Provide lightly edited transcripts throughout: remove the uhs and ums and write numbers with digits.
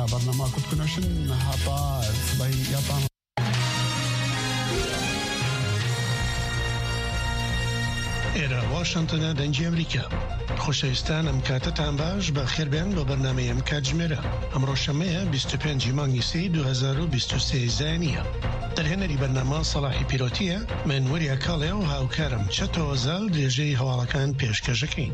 برنامه کتکنشن هابا صباحی یابان إلى واشنطن دنجي أمريكا خوشویستان ام کاتتان باش با خیر بین با برنامه ام کاتجمره امروز شنبه 25 مانگی 2023 زانیه در هنری برنامه صلاحی پیروتیه من وریا کاله و هاوکارم چطور زال دیجی حوالکان پیشکشکین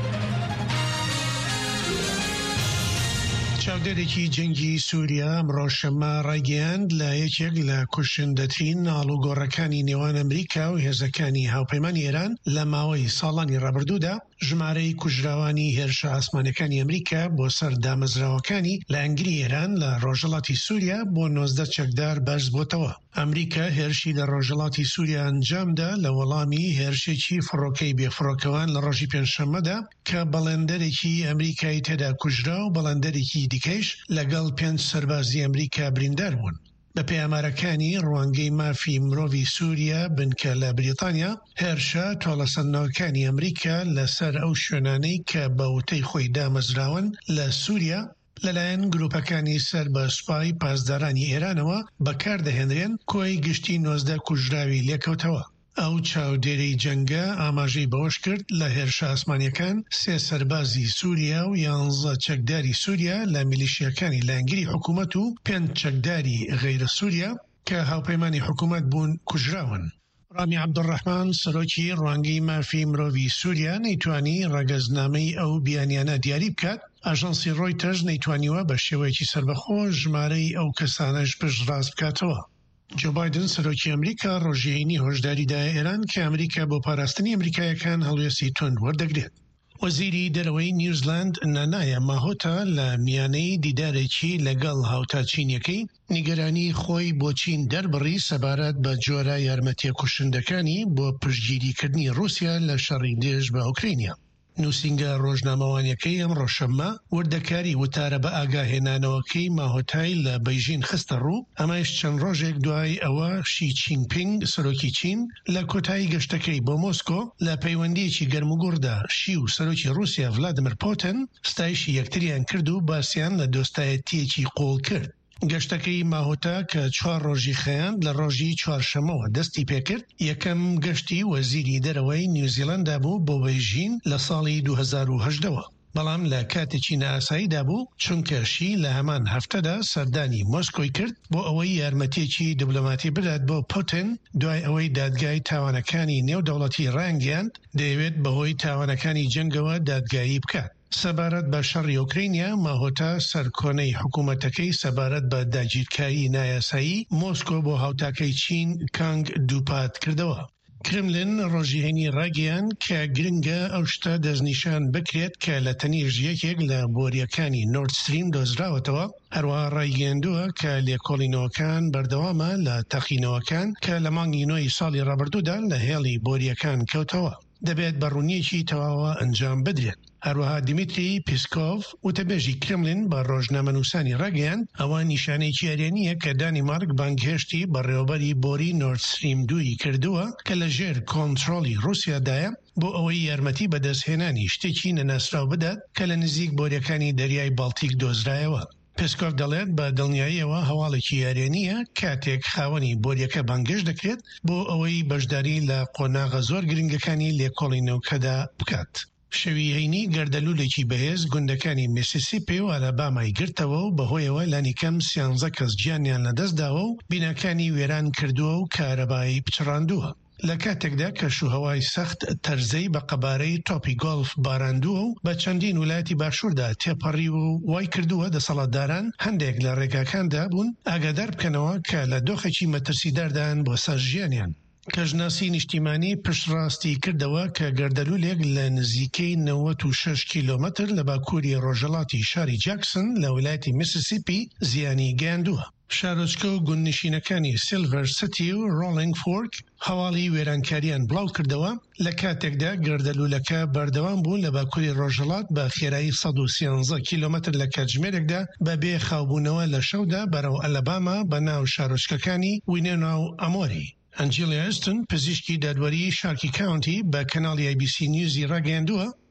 چاودێرێکی جەنگی سووریا ئەمڕۆ شەممە ڕایگەیاند لە یەکێک لە کوشندەترین ناڵوگۆڕەکانی نێوان ئەمریکا و هێزەکانی هاوپەیمانی ئێران لە ماوەی ساڵانی ڕابردوودا ژمارەی کوژراوانی هێرشە ئاسمانیەکانی ئەمریکا بۆ سەر دامەزراوەکانی لە ئەنگری ئێران لە ڕۆژهەڵاتی سووریا بۆ 19 چەکدار بەرز بۆتەوە. ئەمریکا هێرشی لە ڕۆژهەڵاتی سووریا ئەنجامدا لە وەڵامی هێرشێکی فڕۆکەی بێفڕۆکەوان لە ڕۆژی پێنجشەممەدا کە بەڵێندەرێکی ئەمریکای تێدا کوژرا و بەڵێندەرێکی دیکەیش لەگەڵ 5 سەربازی ئەمریکا بریندار بوون. بە پەیامارەکانی ڕوانگەی مافی مرۆڤی سووریا بنکە لە بریتانیا هێرشە تۆڵەسەندنەوەکانی ئەمریکا لەسەر ئەو شوێنانەی کە بە وتەی خۆی دامەزراون لە سووریا لەلایەن گروپەکانی سەر بە سوپای پاسدارانی ئێرانەوە بەکاردەهێنرێن کۆی گشتی 19 کوژراوی لێکەوتەوە. ئەو چاودێرەی جەنگە ئاماژەی بەوەش کرد لە هێرشە ئاسمانیەکان 3 سەربازی سووریا و 11 چەکداری سووریا لە میلیشیەکانی لەنگری حکوومەت و 5 چەکداری غەیرە سووریا کە هاوپەیمانی حکوومەت بوون کوژراون. ڕامی عەبدوڕەحمان سەرۆکی ڕوانگەی مافی مرۆڤی سووریا نەیتوانی ڕەگەزنامەی ئەو بیانیانە دیاری بکات. ئاژانسی ڕۆیتەرز نەیتوانیوە بە شێوەیەکی سربەخۆ ژمارەی ئەو کەسانەش پشتڕاست بکاتەوە. جو بایدن سەرۆکی ئەمریکا ڕۆژێنی هۆشداریدایە ئێران کە ئەمریکا بۆ پاراستنی ئەمریکایەکان هەڵوێستی تند وەردەگرێت. وەزیری دەرەوەی نیوزیلاند نانایە ماهۆتا لە میانەی دیدارێکی لەگەڵ هاوتاچینیەکەی نیگەرانی خۆی بۆ چین دەربڕی سەبارەت بە جۆرە یارمەتیە کوشندەکانی بۆ پشتگیریکردنی رووسیا لە شەڕی دێژ بە ئوکرینیا. نووسینگە ڕۆژنامەوانیەکەی ئەم ڕۆژشەممە وردەکاری وتارە بە ئاگاهێنانەوەکەی ماهۆتای لە بەیژین خستە ڕوو ئەمەش چەند ڕۆژێک دوای ئەوە شی چینپینگ سەرۆکی چین لە کۆتایی گەشتەکەی بۆ مۆسکۆ لە پەیوەندیەکی گەرموگوڕدا شی و سەرۆکی رووسیا ڤلادیمیر پوتین ستایشی یەکتریان کرد و باسییان لە دۆستایەتیەکی قۆڵ کرد. گەشتەکەی ماهۆتا کە 4 ڕۆژی خەیاند لە ڕۆژی چوارشەمەوە دەستی پێکرد یەکەم گەشتی وەزیری دەرەوەی نیوزیلەندا بوو بۆ بەیژین لە ساڵی 2018ەوە. بەڵام لە کاتێکی نائاساییدا بوو چونکەشی لە هەمان هەفتەدا سەردانی مۆسکۆی کرد بۆ ئەوەی یارمەتێکی دیبلۆماتی بدات بۆ پوتین دوای ئەوەی دادگای تاوانەکانی نێودەوڵەتی ڕایانگەیاند دەیەوێت بەهۆی تاوانەکانی جەنگەوە دادگایی بکات. سەبارەت بە شەڕی ئوکرینیا ماهۆتا سەرکۆنەی حکوومەتەکەی سەبارەت بە داگیرکاری نایاسایی مۆسکۆ بۆ هاوتاکەی چین کانگ دووپات کردەوە. کرملن ڕۆژیهێنی ڕاگەیان کە گرنگە ئەو شتە دەستنیشان بکرێت کە لە تەنیژ یەکێک لە بۆریەکانی نۆرد ستریم دۆزراوەتەوە هەروە ڕایگەیاندووە کە لێکۆڵینەوەکان بەردەوامە لە تەقینەوەکان کە لە مانگی نۆی ساڵی ڕابردوودا لە هێڵی بۆریەکان کەوتەوە دەبێت بەڕوونیەکی تەواوە ئەنجام بدرێت. هەروەها دیمیتری پیسکۆڤ وتەبێژی کرملین بە ڕۆژنامەنووسانی ڕاگەیاند ئەوە نیشانەیەکی ئەرێنیە کە دانیمارک بانگهێشتی بەڕێوەبەری بۆری نۆرد ستریم 2 کردووە کە لە ژێر کۆنتڕۆلی رووسیادایە بۆ ئەوەی یارمەتی بەدەستهێنانی شتێکی نەناسراو بدات کە لە نزیک بۆریەکانی دەریای باڵتیک دۆزرایەوە. پێسکۆڤ دەڵێت بە دڵنیاییەوە هەواڵێکی یارێنیە کاتێک خاوەنی بۆریەکە بانگهێشت دەکرێت بۆ ئەوەی بەشداری لە قۆناغە زۆر گرنگەکانی لێکۆڵینەوەکەدا بکات. شەوی هەینی گەردەلوولێکی بەهێز گوندەکانی میسیسیپی و ئەلابامای گرتەوە و بەهۆیەوە لانیکەم 13 کەس گیانیان لەدەستداوە و بیناکانی وێران کردووە و کارەبایی پچڕاندووە. لە کاتێکدا کەشوهەوای سەخت تەرزەی بە قەبارەی تۆپی گۆڵف باراندووە و بە چەندین ویلایەتی باشووردا تێپەڕی و وای کردووە دەسەڵاتداران هەندێک لە ڕێگاکاندا بوون ئاگادار بکەنەوە کە لە دۆخێکی مەترسیداردان بۆ سەر ژیانیان. کەژناسی نیشتیمانی پشتڕاستی کردەوە کە گەردەلوولێک لە نزیکەی 96 کیلۆمەتر لە باکووری ڕۆژهەڵاتی شاری جاکسن لە ویلایەتی میسیسیپی زیانی گەیاندووە. شارۆچکە و گوندنشینەکانی سیلڤەر سیتی و ڕۆڵینگ فۆرک هەواڵی وێرانکاریان بڵاو کردەوە لە کاتێکدا گەردەلوولەکە بەردەوام بوون لە باکووری ڕۆژهەڵات بە خێرایی 113 کیلۆمەتر لە کاتژمێرێکدا بەبێ خاوبوونەوە لە شەودا بەرەو ئەلەباما بە ناو شارۆچکەکانی وینێنا و ئەمۆری. ئەنجیلیا ئێستن پزیشکی دادوەری شارکی کاونتی بە کەناڵی ABC نیوزی ڕاگەیاندووە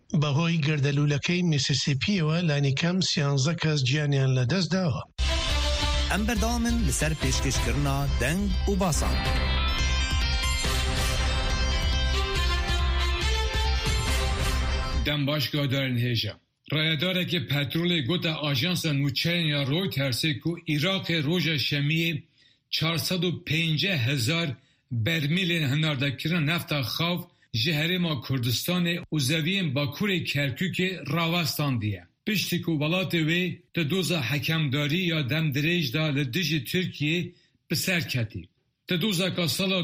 بەهۆی گەردەلوولەکەی میسیسیپیەوە لانیکەم 13 کەس گیانیان لەدەستداوە. ئەم بەردەوامن لەسەر پێشکەشکردنا دەنگ و باسان. دەم باشگادارن هێژە. ڕایەدارێکی پەترۆلê گوتا ئاژانسا نوچەیên ya Reutersê ku Iraqê roja şemiyê 450,000 bermîlên hinardekirin nefta xav ji Herêma Kurdistanê û zeviyên Bakurê Kerkûkê rawestandiye. Piştî ku welatê wê di doza hekemdarî ya demdirêj da li dijî Tirkiyê bi ser ketî. Di dozeka sala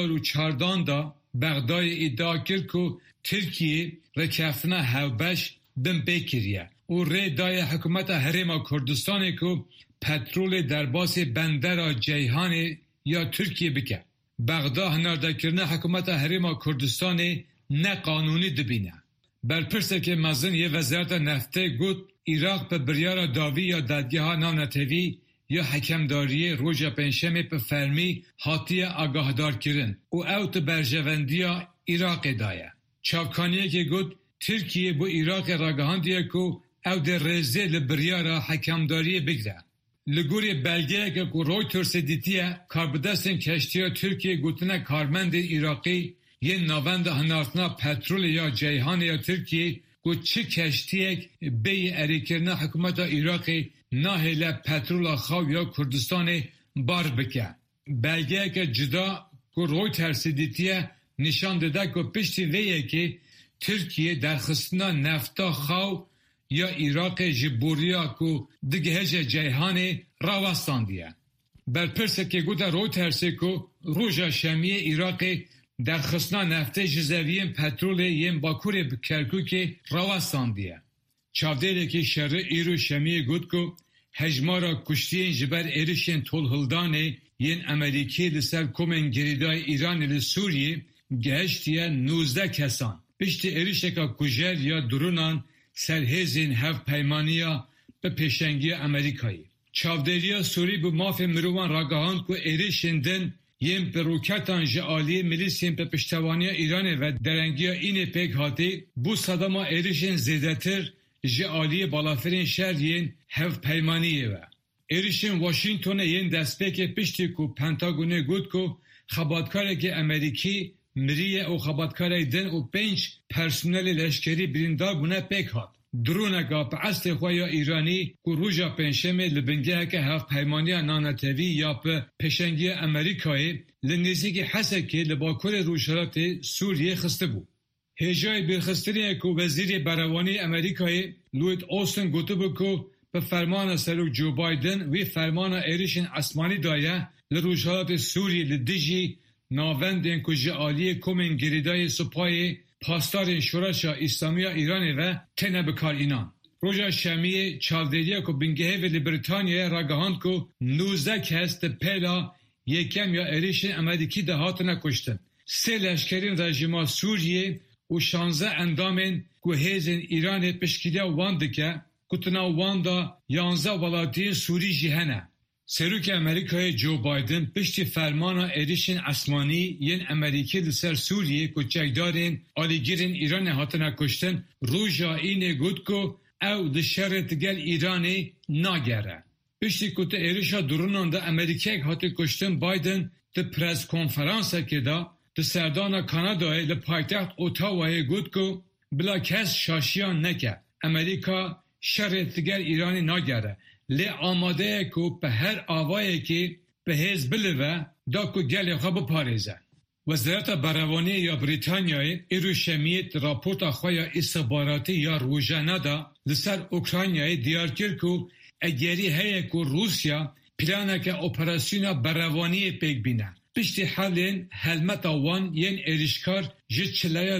2014 da Bexdayê îdia kir ku Tirkiyê rekeftina hevbeş bin pê kiriye û rê daye hikûmeta Herêma Kurdistanê ku petrolê derbasê bendera Ceyhanê ya Tirkiye bike. Bexda hinardekirina hikûmeta Herêma Kurdistanê ne qanûnî dibîne. Berpirsekê mezin yê Wezareta Neftê got Iraq bi biryara dawî ya dadgeha navnetevî ya hekemdariyê roja pênşemê bi fermî hatiye agahdar-kirin û ew ti berjevendiya Iraqê da ye. Çavkaniyekê got Tirkiye bu Iraqê ragihandiye ku ew dê rêzê li biryara hekemdariyê bigire. Li gorî belgeyeke ku Reutersê dîtiye karbidestên keştiya Tirkiye gotine karmendên Iraqî yên navenda hinartina petrolê ya Ceyhanê ya Tirkiye ku çi keştiyek bêyî erêkirina hikûmeta Iraqê nahêle petrola xaw ya Kurdistanê bar bike. Belgeyeke cida ku Reutersê dîtiye nîşan dide ku piştî vê yekê Tirkiye derxistina nefta xaw ya Iraqê ji boriya ku digihêje Ceyhanê rawestandiye. Berpirsekê goda Reutersê ku roja şemiyê Iraqê derxistina neftê ji zeviyên petrolê yên Bakurê bi Kerkûkê rawestandiye. Çavdêrekî şerî îro şemiyê got ku hejmara kuştiyên ji ber êrişên tolhildanê yên Amerîkî li ser komên girîdayê Îranê li Sûriyê gihiştiye 19 kesan. Piştî êrişeka kujer ya dronan serhêzên hevpeymaniya bi pêşengiya Amerîkayê. Çavdêriya Sûrî bi mafê mirovan ragihand ku êrişên din yên bi roketan ji aliyê milîsiyên bi piştevaniya Îranê ve derengiya înê pêk hatî bû sedema êrişên zêdetir ji aliyê balafirên şer yên hevpeymaniyê ve. Êrişên Washingtonê yên destpêkê piştî ku Pentagonê got ku xebatkarekî Amerîkî miriye û xebatkarek din û 5 personelê leşkerî birîndar bûne pêk hat. Droneka bi estê xwe ya Îranî ku roja pênşemê li bingeheke hevpeymaniya nanetevî ya bi pêşengiya Amerîkayê li nêzîkî Hesekê li bakurê Rojhilatê Sûriyê xistibû. Hêjayê bêxistinê ku Wezîrê Berevanî Amerîkayê Lloyd Austin gotibû ku bi fermana Serok Joe Biden wê fermana êrişên esmanî daye li Rojhilatê Sûriyê li dijî navendên ku ji aliyê komên girîdayê Supayê pastarên Şoreşa İslamiya Îranê ve têne bikarînan. Roja şemiyê çavdêriya ku bingehê li Britanyayê ragihand ku 19 kes di pêla yekem ya êrişên Amerîkî de hatine kuştin. 3 leşkerên rejima Sûriyê û 16 endamên ku hêzên Îranê piştgiriya wan dike kutina wan da 11 welatiyên Sûrî jî hene. Serokê Amerîkayê Joe Biden piştî fermana êrişên esmanî yên Amerîkî li ser Sûriyê ku çekdarên alîgirên Îranê hatine kuştin roja înê got ku ew di şerê tigel Îranê nagere. Piştî ku ti êrişa dronan da Amerîkayek hatî kuştin Biden di preskonferansekê da di serdana Kanadayê li paytext Ottawayê got ku bila kes şaşiyan neke. Amerîka şerê tigel Îranê nagere. Lê amadeye ku bi her avayekî bi hêz bilive da ku gelê xwe biparêze. Wezareta Berevanî ya Brîtanyayê îro şemiyê raporta xwe ya îstihbaratî ya rojane da li ser Ukraynayê diyar kir ku egerî heye ku Rusya planeke operasyona berevaniyê pêk bîne. Piştî helên helmeta wan yên êrişkar ji çileya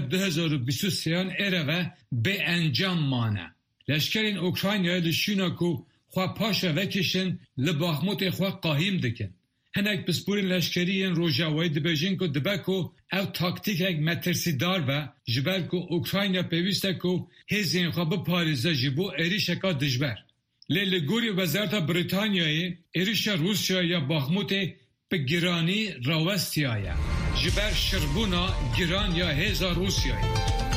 2023 êre ve bêencam mane. Leşkerên Ukraynayê li şîna ku xwe paşa vekişin li Baxmutê xwe qahîm dikin. Hinek pisporên leşkeriyên Rojavayê dibêjin ku dibe ku ev taktîkek metirsîdar ve ji ber ku Ukrayna pêwîst e ku hêzên xwe biparêze ji bo êrişeka dijber. Lê li gorî Wezareta Brîtanyayê êrişa Rûsyaya ya Baxmutê bi giranî rawestiyaye ji ber şirbûna giran ya hêza Rûsyayê.